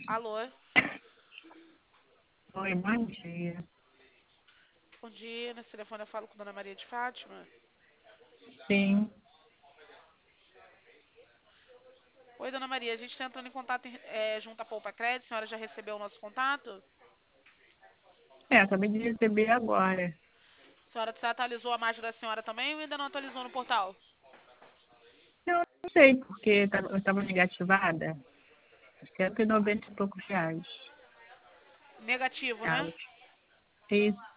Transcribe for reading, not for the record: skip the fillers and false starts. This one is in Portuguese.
Alô, Oi, bom dia. bom dia. Nesse telefone eu falo com Dona Maria de Fátima. Sim, Oi, Dona Maria, a gente está entrando em contato junto à Poupa Crédito. A senhora já recebeu o nosso contato? acabei de receber agora. A senhora se atualizou a margem da senhora também ou ainda não atualizou no portal? Eu não sei porque eu estava negativada. R$ 190 e poucos reais. Negativo, Ah, né? isso.